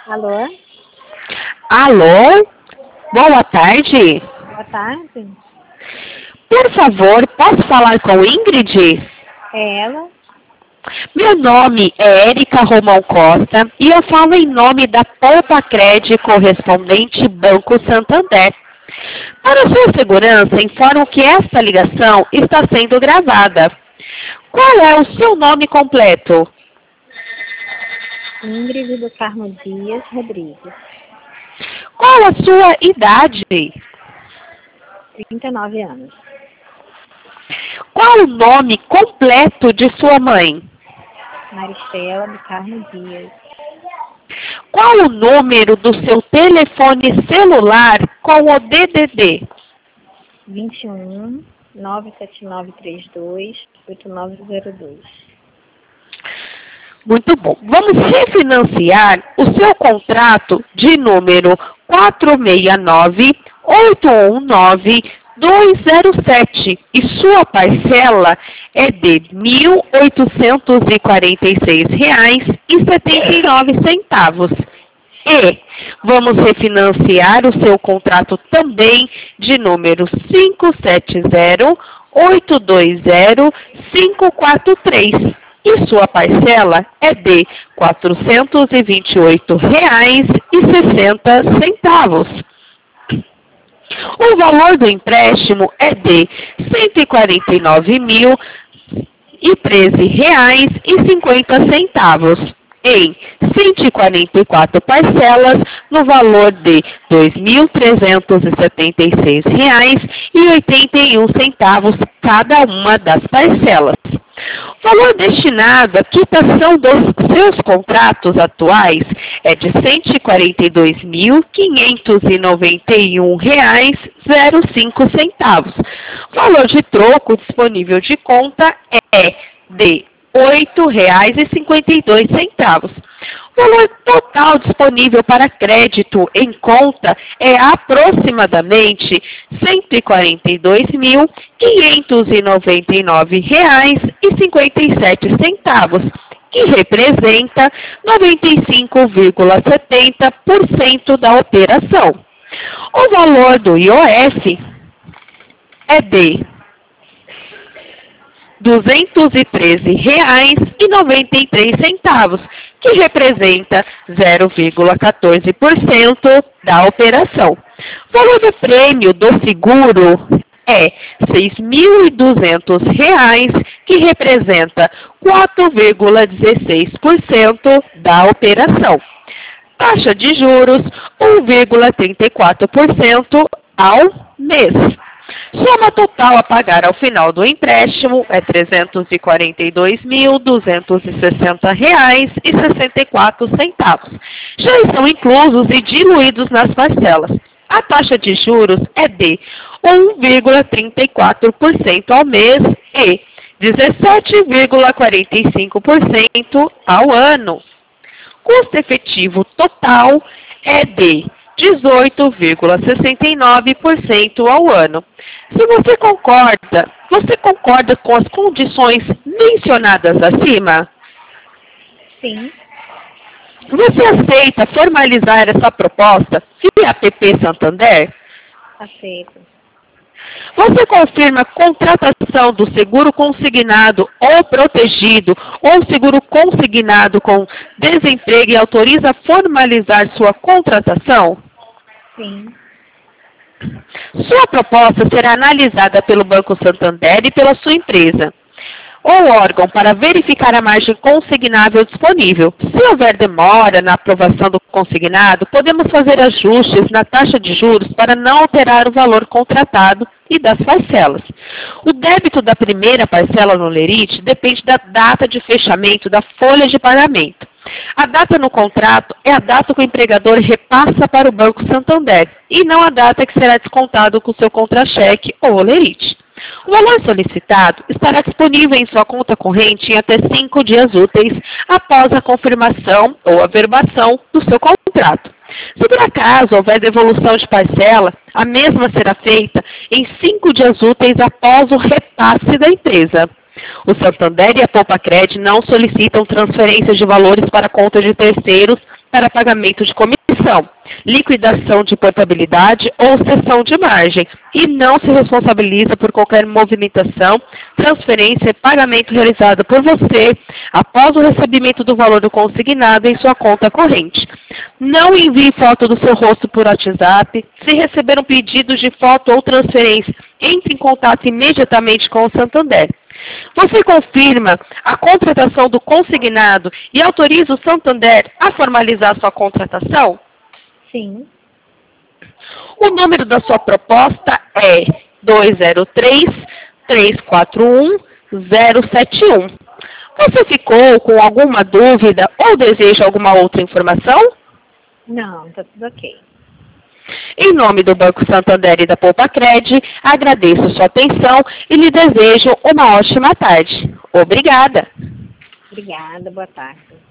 Alô? Alô? Boa tarde. Boa tarde. Por favor, posso falar com Ingrid? É ela? Meu nome é Érica Romão Costa e eu falo em nome da Poupa Cred correspondente Banco Santander. Para sua segurança, informo que esta ligação está sendo gravada. Qual é o seu nome completo? Ingrid do Carmo Dias Rodrigues. Qual a sua idade? 39 anos. Qual o nome completo de sua mãe? Maristela do Carmo Dias. Qual o número do seu telefone celular com o DDD? 21 97932 8902. Muito bom. Vamos refinanciar o seu contrato de número 469-819-207 e sua parcela é de R$ 1.846,79. E vamos refinanciar o seu contrato também de número 570-820-543. E sua parcela é de R$ 428,60. O valor do empréstimo é de R$ 149.013,50 em 144 parcelas no valor de R$ 2.376,81 cada uma das parcelas. O valor destinado à quitação dos seus contratos atuais é de R$ 142.591,05. O valor de troco disponível de conta é de R$ 8,52. O valor total disponível para crédito em conta é aproximadamente R$ 142.599,57, que representa 95,70% da operação. O valor do IOF é de R$ 213,93, que representa 0,14% da operação. O valor do prêmio do seguro é R$ 6.200, que representa 4,16% da operação. Taxa de juros 1,34% ao mês. Soma total a pagar ao final do empréstimo é R$ 342.260,64. Já estão inclusos e diluídos nas parcelas. A taxa de juros é de 1,34% ao mês e 17,45% ao ano. Custo efetivo total é de 18,69% ao ano. Se você concorda com as condições mencionadas acima? Sim. Você aceita formalizar essa proposta via app Santander? Aceito. Você confirma a contratação do seguro consignado ou protegido ou seguro consignado com desemprego e autoriza formalizar sua contratação? Sim. Sua proposta será analisada pelo Banco Santander e pela sua empresa ou órgão para verificar a margem consignável disponível. Se houver demora na aprovação do consignado, podemos fazer ajustes na taxa de juros para não alterar o valor contratado e das parcelas. O débito da primeira parcela no lerite depende da data de fechamento da folha de pagamento. A data no contrato é a data que o empregador repassa para o Banco Santander e não a data que será descontado com seu contra-cheque ou lerite. O valor solicitado estará disponível em sua conta corrente em até 5 dias úteis após a confirmação ou averbação do seu contrato. Se por acaso houver devolução de parcela, a mesma será feita em 5 dias úteis após o repasse da empresa. O Santander e a Poupa Cred não solicitam transferências de valores para conta de terceiros para pagamento de comissão, liquidação de portabilidade ou cessão de margem e não se responsabiliza por qualquer movimentação, transferência e pagamento realizado por você após o recebimento do valor do consignado em sua conta corrente. Não envie foto do seu rosto por WhatsApp. Se receber um pedido de foto ou transferência, entre em contato imediatamente com o Santander. Você confirma a contratação do consignado e autoriza o Santander a formalizar sua contratação? Sim. O número da sua proposta é 203-341-071. Você ficou com alguma dúvida ou deseja alguma outra informação? Não, tá tudo ok. Em nome do Banco Santander e da Poupa-Cred, agradeço sua atenção e lhe desejo uma ótima tarde. Obrigada. Obrigada, boa tarde.